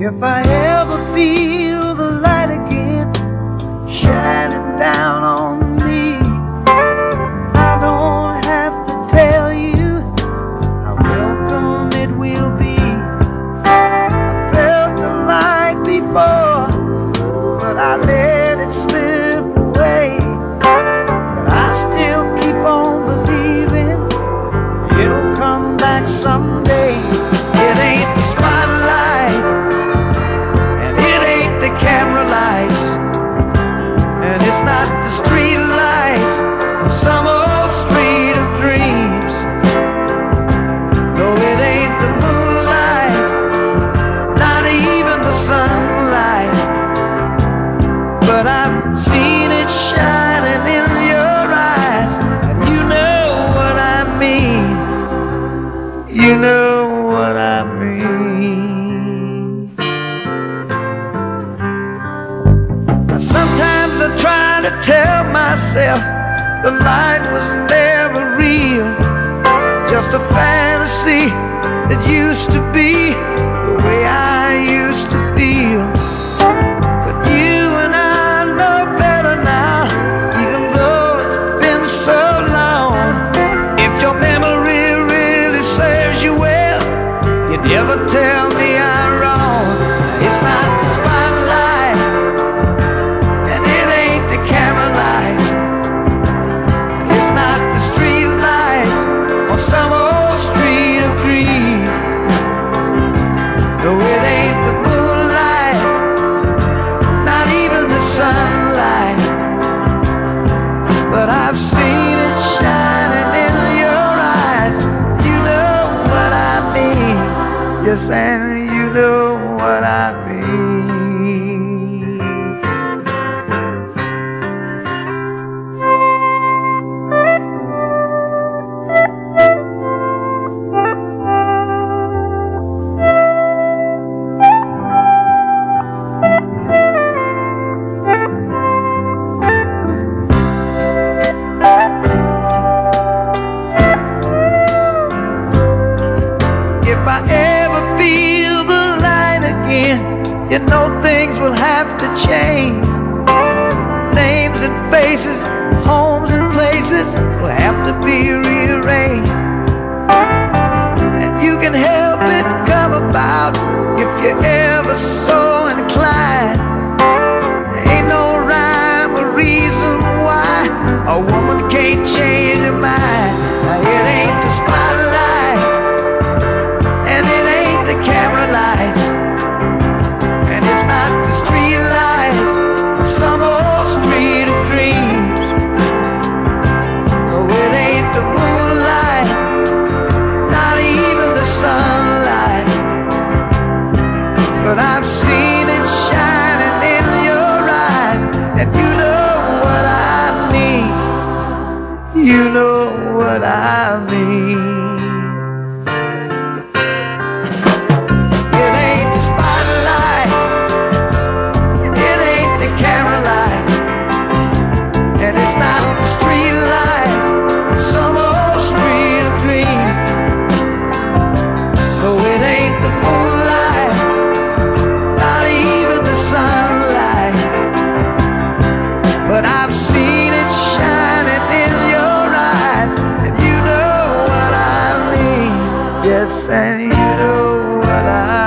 If I ever feel the light again shining down on me, I don't have to tell you how welcome it will be. I felt the light before, but I let it slip away. But I still keep on believing it'll come back someday. It ain't the spotlight, and it ain't the camera lights, and it's not the street lights of some old street of dreams. No, it ain't the moonlight, not even the sunlight, but I've seen it shining in your eyes, and you know what I mean. You know what I mean. Sometimes I try to tell myself the light was never real, just a fantasy that used to be the way I used to feel. But you and I know better now, even though it's been so long. If your memory really serves you well, you never tell me I'm wrong. It's not the spotlight, and it ain't the camera light, it's not the street lights on some old street of dreams. No, it ain't the moonlight, not even the sunlight, but I've seen it shining in your eyes. You know what I mean. Yes, and you know what I mean. If I ever feel the light again, you know things will have to change. Names and faces, homes and places will have to be rearranged. And you can help it come about if you're ever so inclined. There ain't no rhyme or reason why a woman can't change her mind. It ain't the spotlight, and it ain't the camera lights, and it's not the street lights of some old street of dreams. No, it ain't the moonlight, not even the sunlight, but I've seen it shining in your eyes, and you know what I mean. You know what I mean. But I've seen it shining in your eyes, and you know what I mean. Yes, and you know what I mean.